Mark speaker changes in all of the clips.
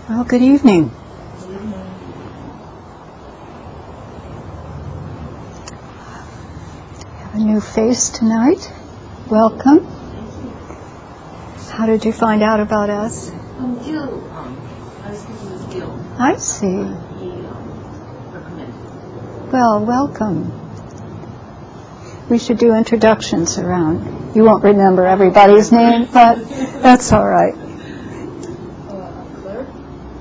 Speaker 1: Well, good evening. Have a new face tonight. Welcome. How did you find out about us?
Speaker 2: Gil. I was speaking with Gil.
Speaker 1: I see.
Speaker 2: He recommended.
Speaker 1: Well, welcome. We should do introductions around. You won't remember everybody's name, but that's all right.
Speaker 2: Claire.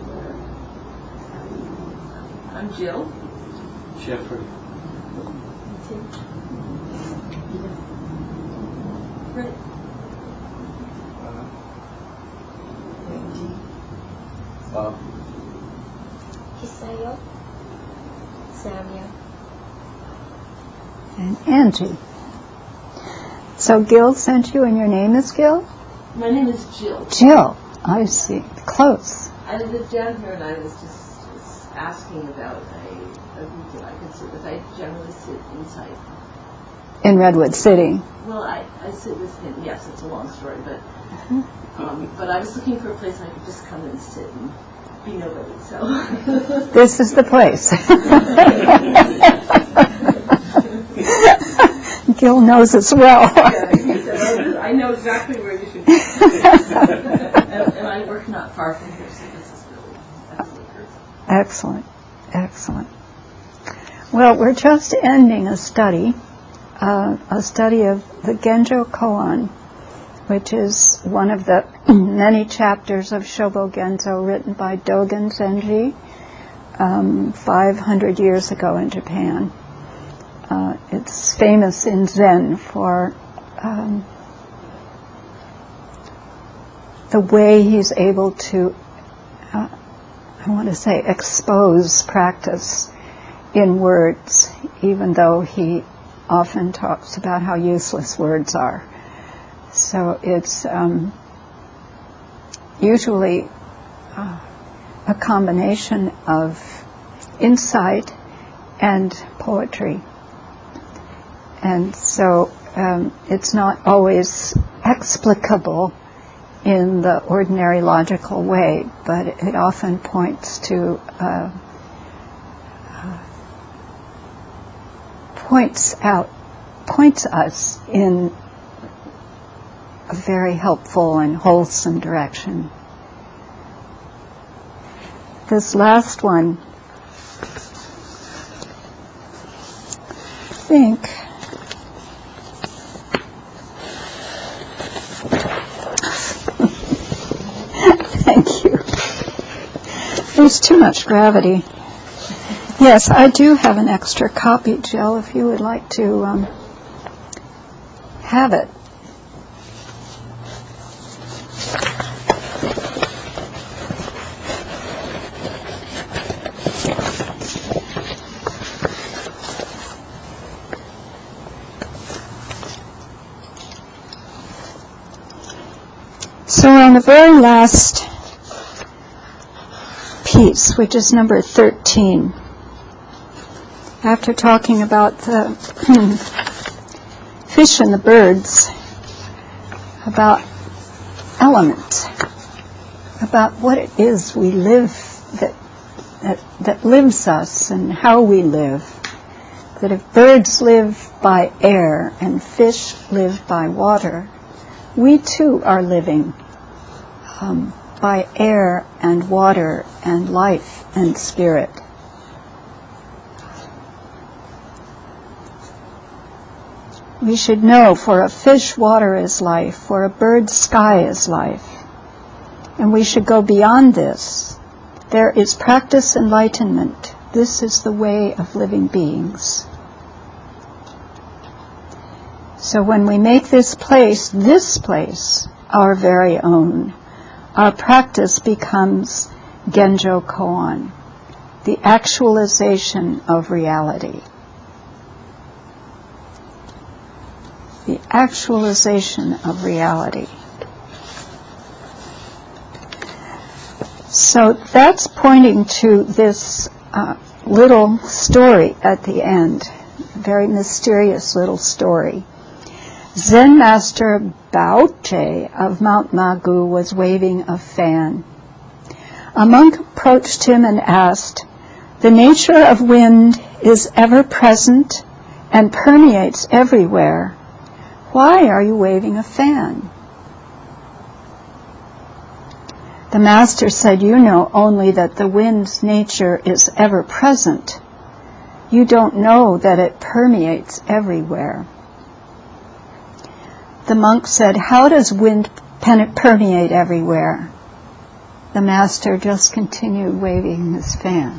Speaker 2: I'm Jill.
Speaker 3: Jeffrey.
Speaker 2: Rick.
Speaker 3: Bob.
Speaker 4: Kisayo, Samuel.
Speaker 1: And Angie. So Gil sent you, and your name is Gil?
Speaker 2: My name is Jill.
Speaker 1: Jill. I see. Close.
Speaker 2: I live down here, and I was just asking about a group that I could sit with. I generally sit inside.
Speaker 1: In Redwood City.
Speaker 2: Well, I sit with him. Yes, it's a long story, but I was looking for a place I could just come and sit and be nobody. So
Speaker 1: This is the place. Gil knows us well.
Speaker 2: Yeah, he said, I know exactly where you should be. and I work not far from here, so this is really excellent.
Speaker 1: Excellent. Excellent. Well, we're just ending a study of the Genjo Koan, which is one of the many chapters of Shobo Genzo written by Dogen Zenji 500 years ago in Japan. It's famous in Zen for the way he's able to, expose practice in words, even though he often talks about how useless words are. So it's usually a combination of insight and poetry. And so it's not always explicable in the ordinary logical way, but it often points us in a very helpful and wholesome direction. This last one, I think, thank you. There's too much gravity. Yes, I do have an extra copy, Jill, if you would like to have it. So on the very last piece, which is number 13, after talking about the fish and the birds, about element, about what it is we live, that lives us and how we live, that if birds live by air and fish live by water, we too are living by air and water and life and spirit. We should know, for a fish, water is life, for a bird, sky is life. And we should go beyond this. There is practice enlightenment. This is the way of living beings. So when we make this place, our very own, our practice becomes Genjo Koan, the actualization of reality. The actualization of reality. So that's pointing to this little story at the end, a very mysterious little story. Zen Master Baoche of Mount Magu was waving a fan. A monk approached him and asked, "The nature of wind is ever present and permeates everywhere. Why are you waving a fan?" The master said, "You know only that the wind's nature is ever present. You don't know that it permeates everywhere." The monk said, "How does wind permeate everywhere?" The master just continued waving his fan.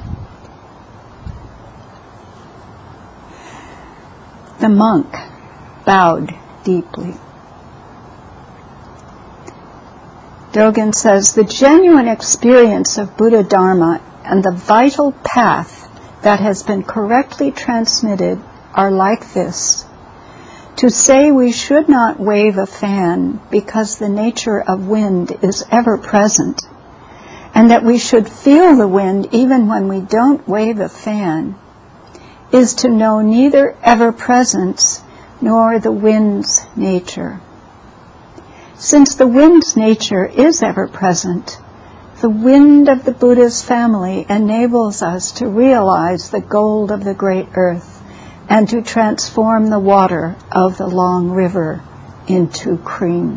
Speaker 1: The monk bowed deeply. Dogen says, "The genuine experience of Buddha Dharma and the vital path that has been correctly transmitted are like this. To say we should not wave a fan because the nature of wind is ever present, and that we should feel the wind even when we don't wave a fan, is to know neither ever-presence nor the wind's nature. Since the wind's nature is ever-present, the wind of the Buddha's family enables us to realize the gold of the great earth and to transform the water of the long river into cream."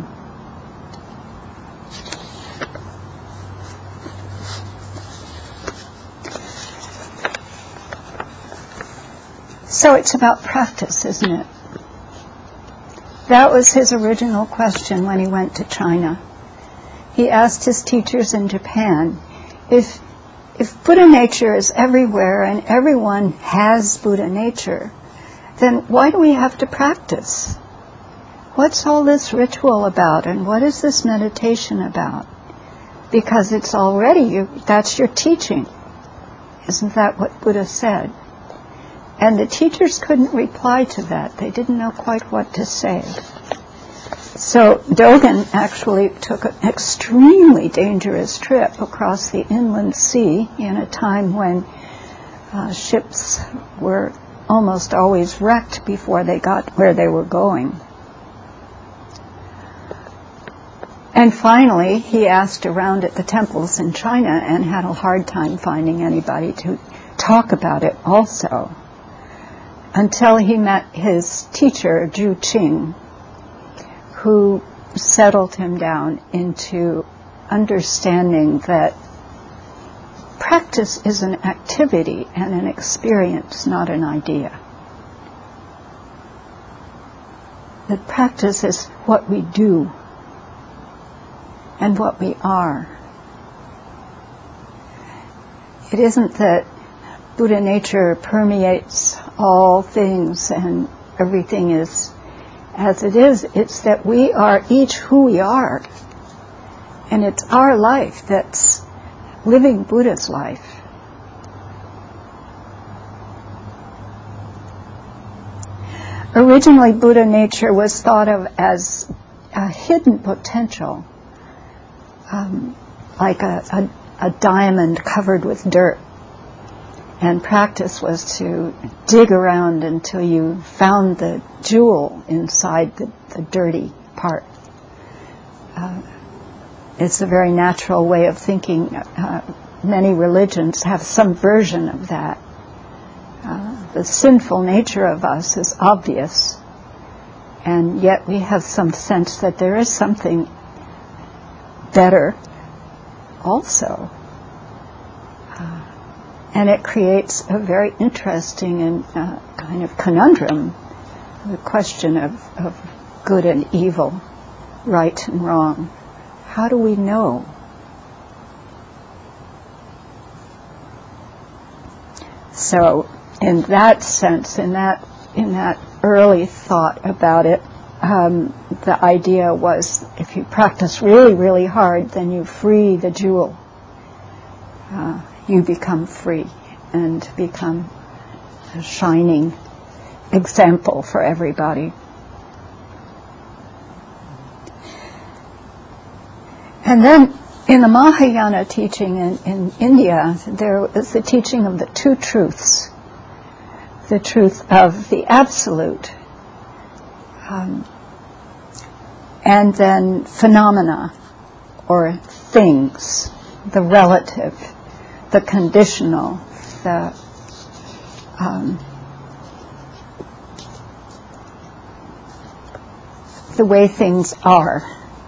Speaker 1: So it's about practice, isn't it? That was his original question when he went to China. He asked his teachers in Japan, if Buddha nature is everywhere and everyone has Buddha nature, then why do we have to practice? What's all this ritual about, and what is this meditation about? Because it's already, that's your teaching. Isn't that what Buddha said? And the teachers couldn't reply to that. They didn't know quite what to say. So Dogen actually took an extremely dangerous trip across the inland sea in a time when ships were almost always wrecked before they got where they were going. And finally, he asked around at the temples in China and had a hard time finding anybody to talk about it also, until he met his teacher, Zhu Qing, who settled him down into understanding that practice is an activity and an experience, not an idea. That practice is what we do and what we are. It isn't that Buddha nature permeates all things and everything is as it is. It's that we are each who we are. And it's our life that's living Buddha's life. Originally, Buddha nature was thought of as a hidden potential, like a diamond covered with dirt. And practice was to dig around until you found the jewel inside the dirty part. It's a very natural way of thinking. Many religions have some version of that. The sinful nature of us is obvious, and yet we have some sense that there is something better also. And it creates a very interesting and kind of conundrum, the question of good and evil, right and wrong. How do we know? So, in that sense, in that early thought about it, the idea was if you practice really, really hard, then you free the jewel. You become free and become a shining example for everybody. And then in the Mahayana teaching in India, there is the teaching of the two truths. The truth of the absolute, and then phenomena or things. the relative, the conditional, the way things are.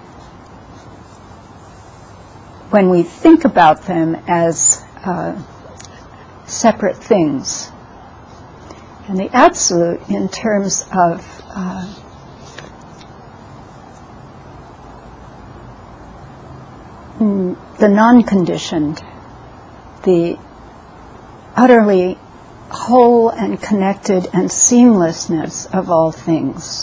Speaker 1: When we think about them as separate things. And the absolute in terms of the non-conditioned, the utterly whole and connected and seamlessness of all things.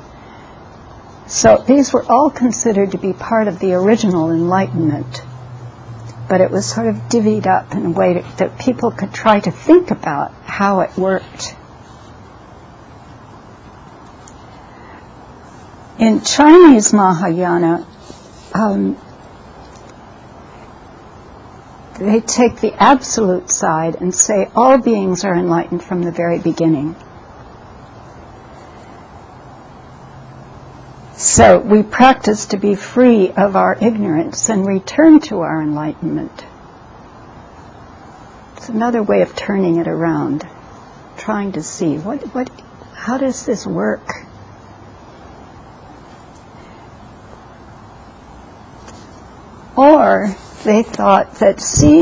Speaker 1: So these were all considered to be part of the original enlightenment, but it was sort of divvied up in a way that people could try to think about how it worked. In Chinese Mahayana, they take the absolute side and say all beings are enlightened from the very beginning. So we practice to be free of our ignorance and return to our enlightenment. It's another way of turning it around, trying to see how does this work? Or they thought that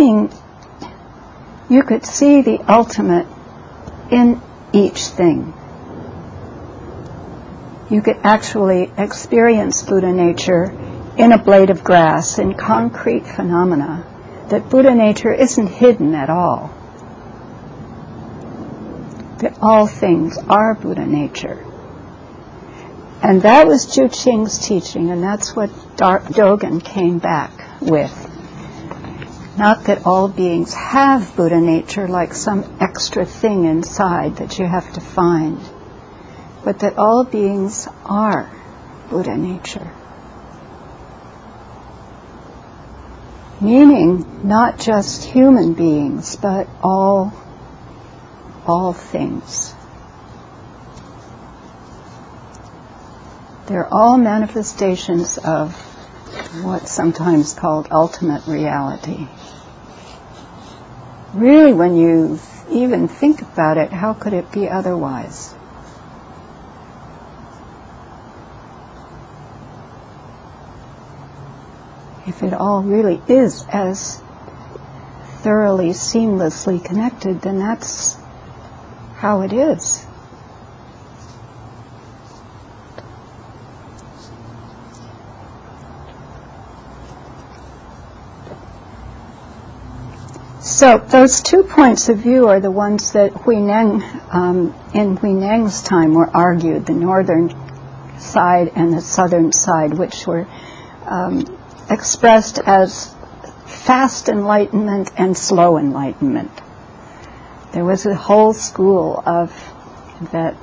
Speaker 1: you could see the ultimate in each thing. You could actually experience Buddha nature in a blade of grass, in concrete phenomena, that Buddha nature isn't hidden at all. That all things are Buddha nature. And that was Zhu Qing's teaching, and that's what Dogen came back with. Not that all beings have Buddha nature like some extra thing inside that you have to find, but that all beings are Buddha nature. Meaning not just human beings, but all things. They're all manifestations of what's sometimes called ultimate reality. Really, when you even think about it, how could it be otherwise? If it all really is as thoroughly, seamlessly connected, then that's how it is. So those 2 points of view are the ones that Huineng, in Huineng's time, were argued, the northern side and the southern side, which were expressed as fast enlightenment and slow enlightenment. There was a whole school of that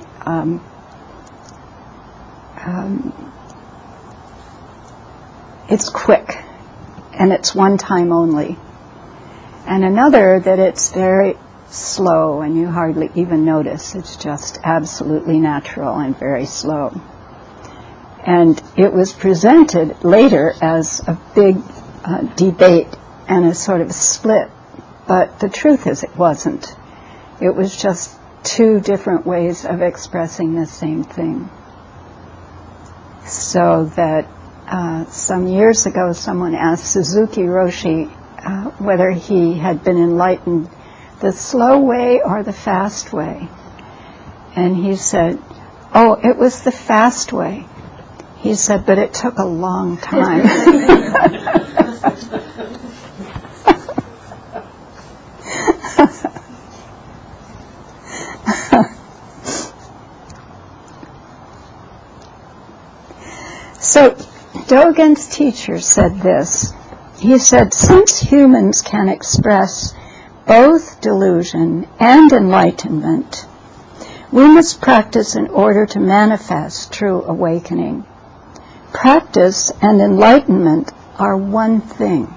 Speaker 1: it's quick and it's one time only. And another that it's very slow and you hardly even notice. It's just absolutely natural and very slow. And it was presented later as a big debate and a sort of split. But the truth is it wasn't. It was just 2 different ways of expressing the same thing. So that some years ago someone asked Suzuki Roshi whether he had been enlightened the slow way or the fast way. And he said, oh, it was the fast way. He said, but it took a long time. So Dogen's teacher said this. He said, since humans can express both delusion and enlightenment, we must practice in order to manifest true awakening. Practice and enlightenment are one thing.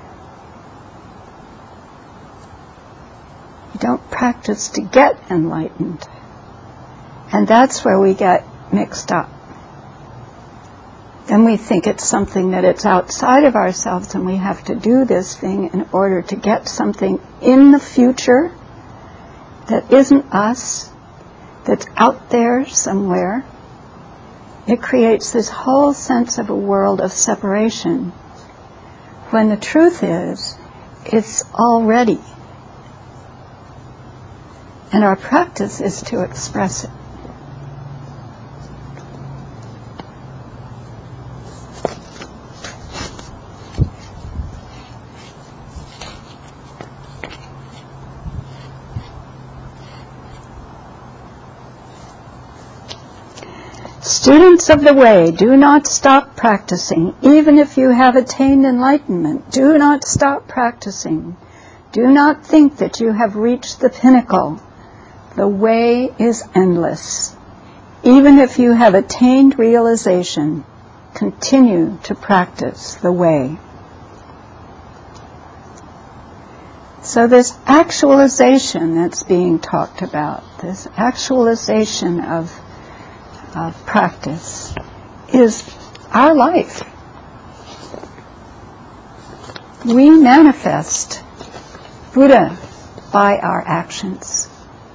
Speaker 1: You don't practice to get enlightened. And that's where we get mixed up. then we think it's something that it's outside of ourselves and we have to do this thing in order to get something in the future that isn't us, that's out there somewhere. It creates this whole sense of a world of separation, when the truth is, it's already. And our practice is to express it. Students of the way, do not stop practicing. Even if you have attained enlightenment, do not stop practicing. Do not think that you have reached the pinnacle. The way is endless. Even if you have attained realization, continue to practice the way. So this actualization that's being talked about, this actualization of practice, is our life. We manifest Buddha by our actions.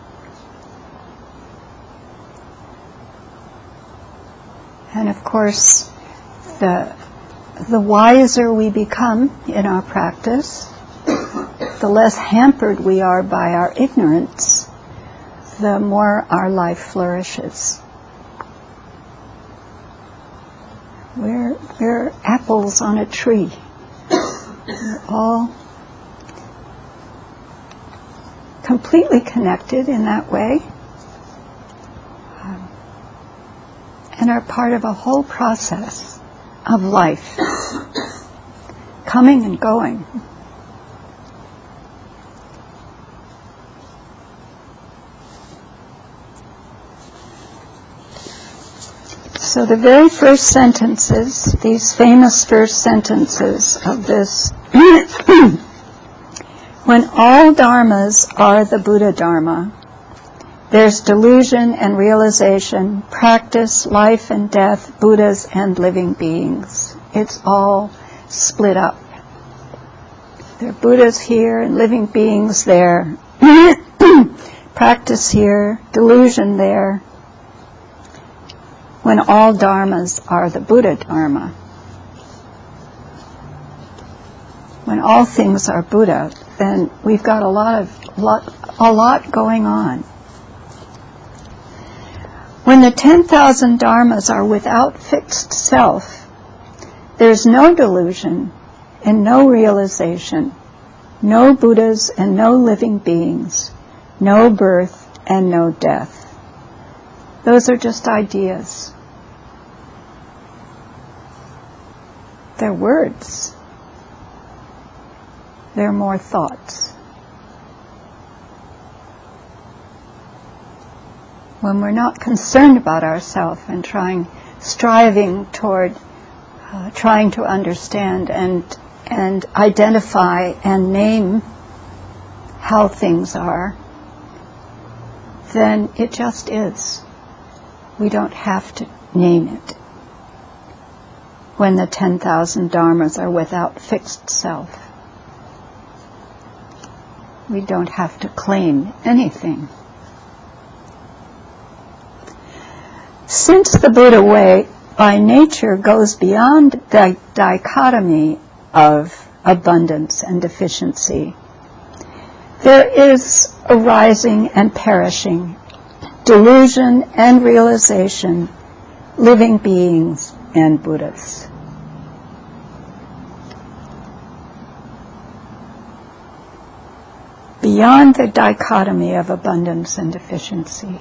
Speaker 1: And of course, the wiser we become in our practice, the less hampered we are by our ignorance, the more our life flourishes. We're apples on a tree. We're all completely connected in that way, and are part of a whole process of life, coming and going. So the very first sentences, these famous first sentences of this, when all dharmas are the Buddha Dharma, there's delusion and realization, practice, life and death, Buddhas and living beings. It's all split up. There are Buddhas here and living beings there. Practice here, delusion there. When all dharmas are the Buddha Dharma. When all things are Buddha, then we've got a lot going on. When the 10,000 dharmas are without fixed self, there's no delusion and no realization, no Buddhas and no living beings, no birth and no death. Those are just ideas. They're words. They're more thoughts. When we're not concerned about ourselves and striving toward trying to understand and identify and name how things are, then it just is. We don't have to name it. When the 10,000 dharmas are without fixed self, we don't have to claim anything. Since the Buddha way by nature goes beyond the dichotomy of abundance and deficiency, there is arising and perishing, delusion and realization, living beings and Buddhas. Beyond the dichotomy of abundance and deficiency,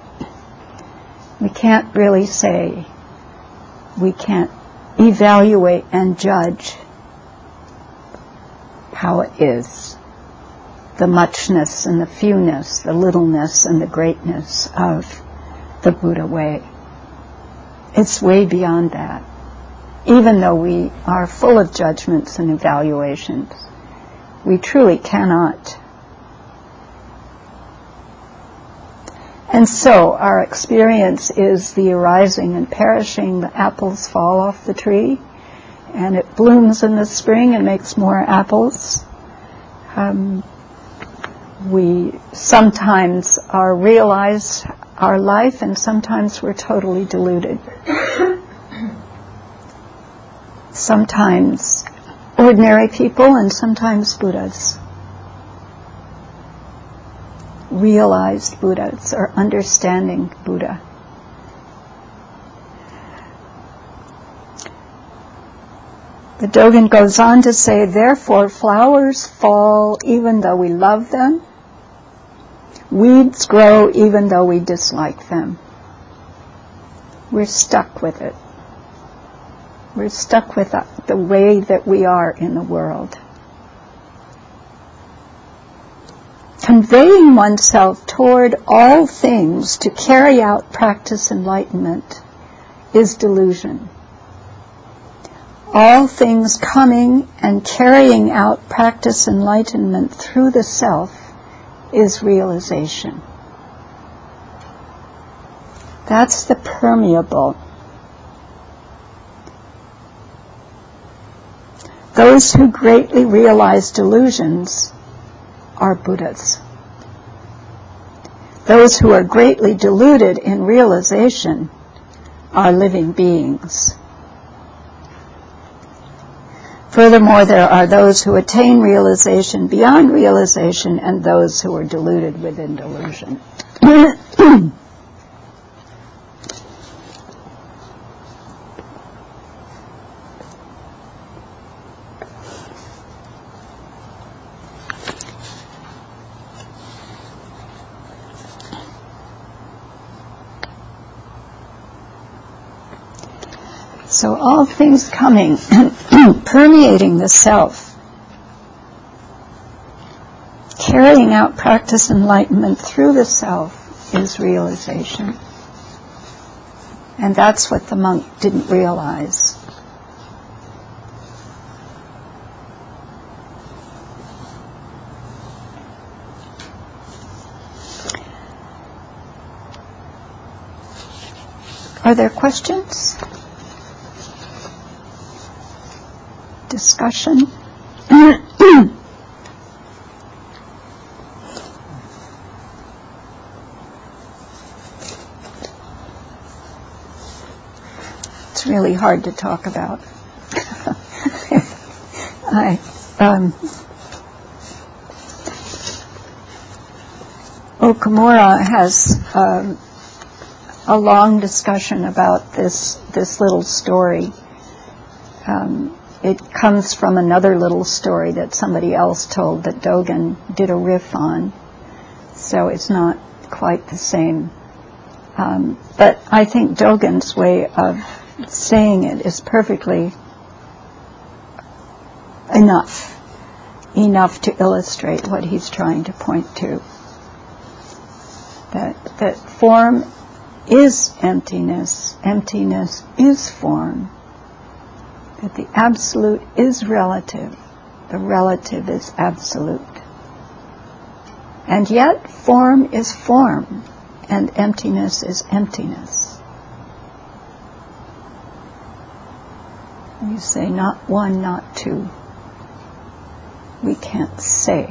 Speaker 1: we can't really say, we can't evaluate and judge how it is. The muchness and the fewness, the littleness and the greatness of the Buddha way. It's way beyond that. Even though we are full of judgments and evaluations, we truly cannot. And so our experience is the arising and perishing. The apples fall off the tree, and it blooms in the spring and makes more apples. We sometimes are realize our life, and sometimes we're totally deluded. Sometimes ordinary people, and sometimes Buddhas. Realized Buddhas, or understanding Buddha. The Dogen goes on to say, therefore flowers fall even though we love them. Weeds grow even though we dislike them. We're stuck with it. We're stuck with the way that we are in the world. Conveying oneself toward all things to carry out practice enlightenment is delusion. All things coming and carrying out practice enlightenment through the self is realization. That's the permeable. Those who greatly realize delusions are Buddhas. Those who are greatly deluded in realization are living beings. Furthermore, there are those who attain realization beyond realization and those who are deluded within delusion. So all things coming and permeating the self, carrying out practice enlightenment through the self is realization. And that's what the monk didn't realize. Are there questions? Discussion? It's really hard to talk about. Okamura has a long discussion about this little story. It comes from another little story that somebody else told that Dogen did a riff on, so it's not quite the same. But I think Dogen's way of saying it is perfectly enough to illustrate what he's trying to point to. That form is emptiness, emptiness is form. That the absolute is relative, the relative is absolute. And yet form is form, and emptiness is emptiness. You say not one, not two. We can't say.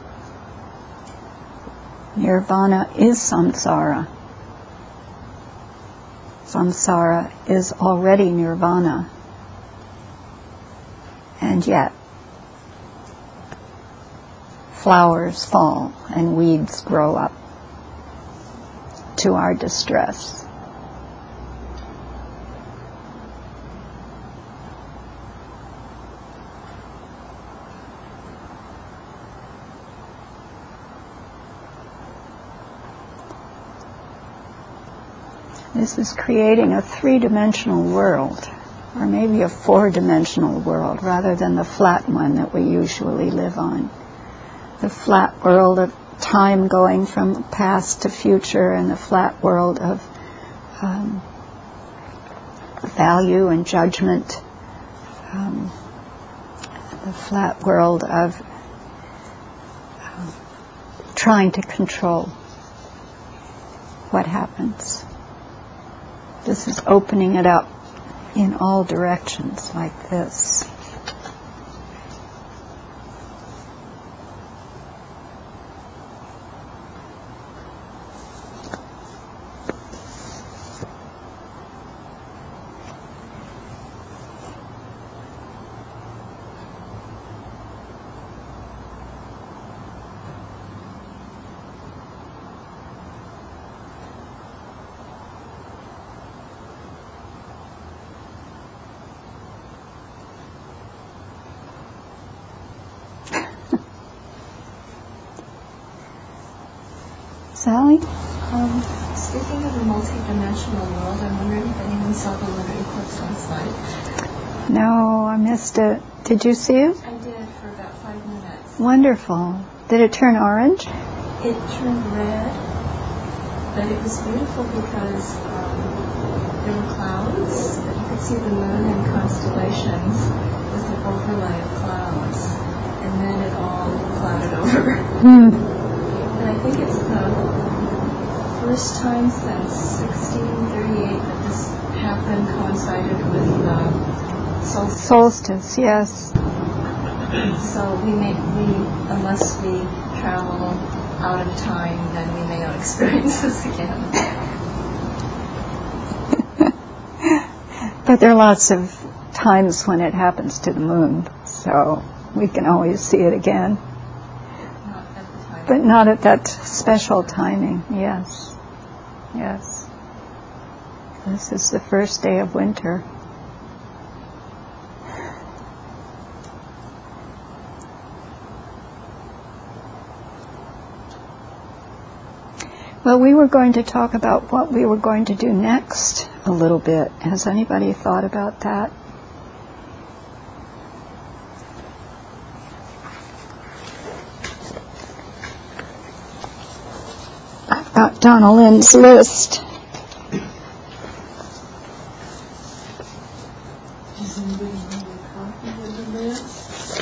Speaker 1: Nirvana is samsara. Samsara is already nirvana. And yet, flowers fall and weeds grow up to our distress. This is creating a three-dimensional world, or maybe a four-dimensional world, rather than the flat one that we usually live on. The flat world of time going from past to future, and the flat world of value and judgment, the flat world of trying to control. what happens. This is opening it up in all directions like this. Sally?
Speaker 4: Speaking of a multi-dimensional world, I'm wondering if anyone saw the lunar eclipse last night.
Speaker 1: No, I missed it. Did you see it?
Speaker 4: I did for about 5 minutes.
Speaker 1: Wonderful. Did it turn orange?
Speaker 4: It turned red, but it was beautiful because there were clouds, but you could see the moon and constellations with an overlay of clouds, and then it all clouded over. And I think it's the first time since 1638 that this happened, coincided with the solstice.
Speaker 1: Solstice, yes.
Speaker 4: So unless we travel out of time, then we may not experience this again.
Speaker 1: But there are lots of times when it happens to the moon, so we can always see it again.
Speaker 4: Not at the time.
Speaker 1: But not at that special timing, yes. Yes. This is the first day of winter. Well, we were going to talk about what we were going to do next a little bit. Has anybody thought about that? I've got Donna Lynn's list.
Speaker 2: Does anybody have a copy of the list?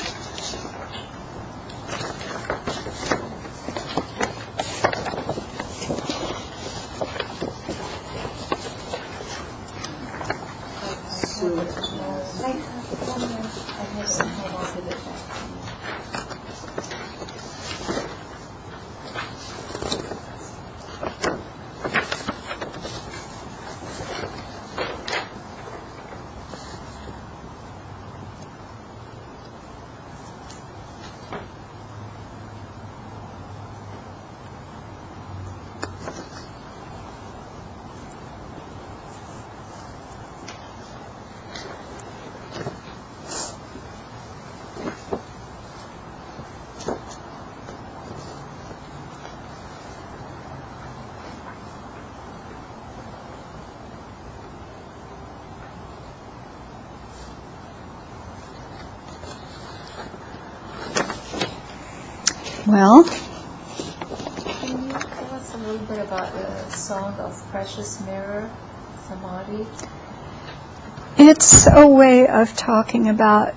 Speaker 1: Well,
Speaker 4: Can you tell us a little bit about the song of Precious Mirror, Samadhi?
Speaker 1: it's a way of talking about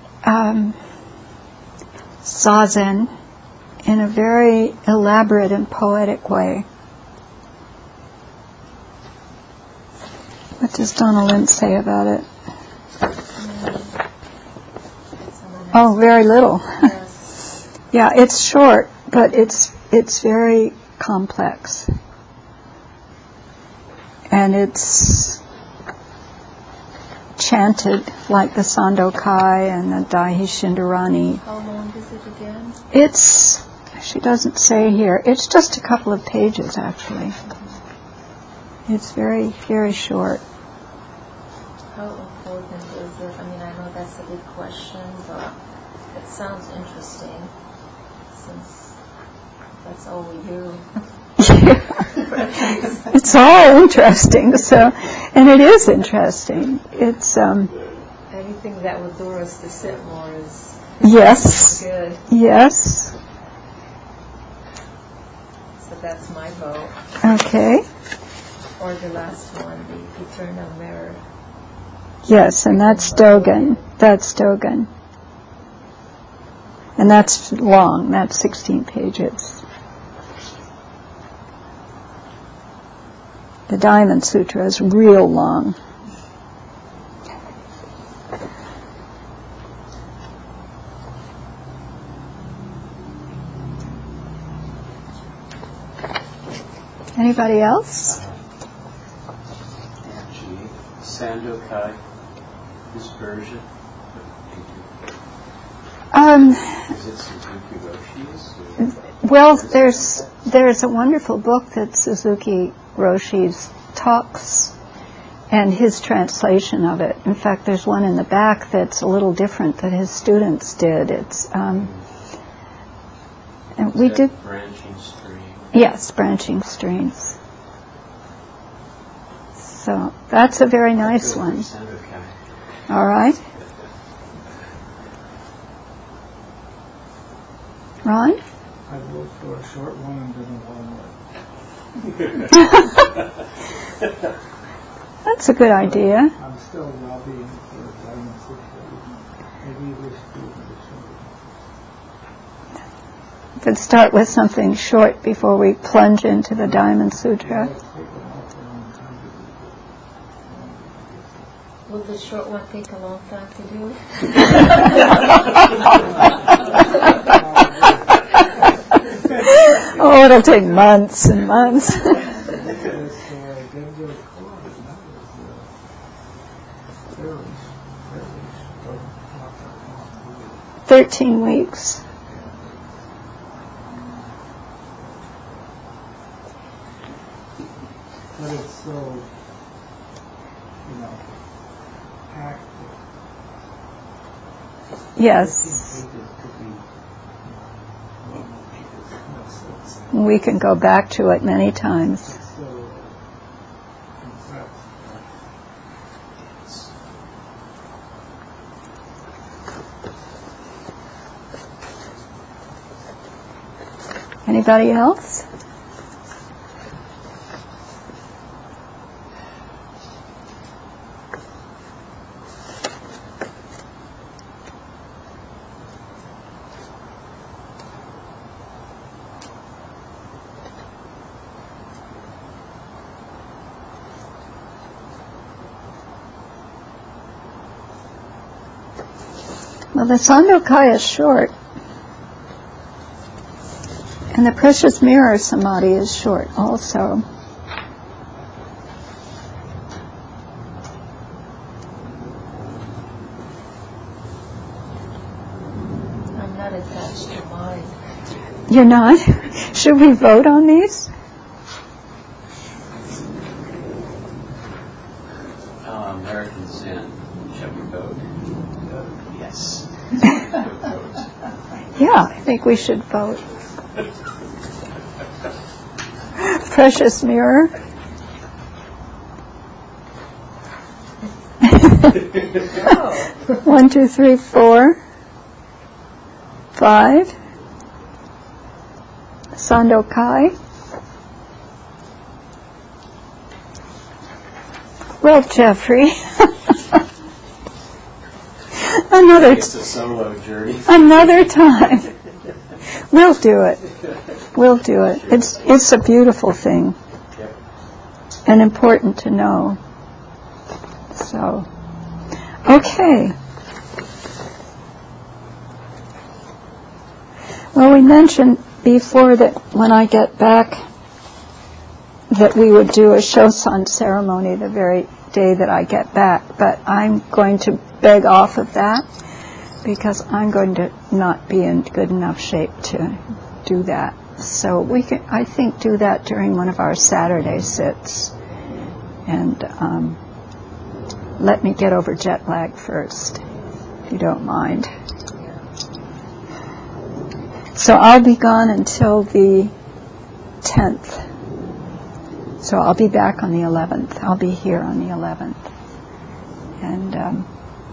Speaker 1: zazen in a very elaborate and poetic way. What does Donna Lynn say about it? Oh, very little.
Speaker 4: Yes.
Speaker 1: Yeah, it's short, but it's very complex. And it's chanted like the Sandokai and the Daihi Shindarani.
Speaker 4: How long is it again?
Speaker 1: She doesn't say here, it's just a couple of pages actually. It's very, very short.
Speaker 4: How important is it? I mean, I know that's a big question, but it sounds interesting since that's all we do.
Speaker 1: It's all interesting, so, and it is interesting. It's,
Speaker 4: Anything that would lure us to sit more is
Speaker 1: yes,
Speaker 4: good.
Speaker 1: yes,
Speaker 4: So that's my vote.
Speaker 1: okay,
Speaker 4: Or the last one, the Eternal Mirror.
Speaker 1: yes, and that's Dogen, and that's long, that's 16 pages. The Diamond Sutra is real long. Anybody else?
Speaker 3: Angie, Sandokai, this version. Is it Suzuki Roshi's?
Speaker 1: Well, there's a wonderful book that Suzuki Roshi's talks and his translation of it. In fact, there's one in the back that's a little different that his students did. It's and we did
Speaker 3: Branching Stream.
Speaker 1: yes, Branching Streams. So that's a very nice one.
Speaker 3: Sandokai.
Speaker 1: All right, Ron.
Speaker 5: I vote for a short one and then a long one.
Speaker 1: That's a good idea.
Speaker 5: I'm still lobbying for a Diamond Sutra. Maybe we should do it
Speaker 1: Could start with something short before we plunge into the Diamond Sutra.
Speaker 4: Will the short one take a long time to do?
Speaker 1: Oh, it'll take months and months. 13 weeks.
Speaker 5: But it's so, packed.
Speaker 1: Yes.
Speaker 5: 15 pages could be,
Speaker 1: We can go back to it many times.
Speaker 5: so compressed.
Speaker 1: Anybody else? Well, the Sandokai is short. And the Precious Mirror Samadhi is short also.
Speaker 4: I'm not attached to mine.
Speaker 1: You're not? Should we vote on these?
Speaker 3: American Zen. Shall we vote? Yes.
Speaker 1: Yeah, I think we should vote. Precious Mirror.
Speaker 4: Oh.
Speaker 1: 1, 2, 3, 4, 5. Sandokai. Well, Jeffrey.
Speaker 3: It's a solo journey.
Speaker 1: Another time. We'll do it. We'll do it. It's a beautiful thing.
Speaker 3: Yep.
Speaker 1: And important to know. So, okay. Well, we mentioned before that when I get back that we would do a Shosan ceremony the very day that I get back, but I'm going to beg off of that because I'm going to not be in good enough shape to do that. So we can, I think, do that during one of our Saturday sits. And let me get over jet lag first, if you don't mind. So I'll be gone until the 10th. So I'll be back on the 11th. I'll be here on the 11th. And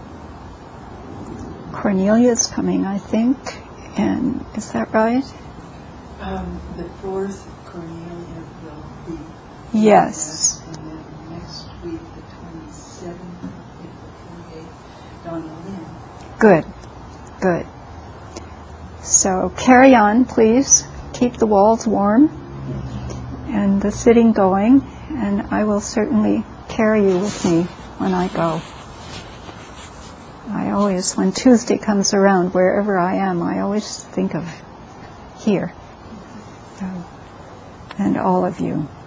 Speaker 1: Cornelia's coming, I think. And is that right?
Speaker 6: The 4th, Cornelia will be.
Speaker 1: Yes.
Speaker 6: And then next week, the 27th, April 28th, Donna Lynn.
Speaker 1: Good. Good. So carry on, please. Keep the walls warm and the sitting going. and I will certainly carry you with me when I go. I always, when Tuesday comes around, wherever I am, I always think of here and all of you.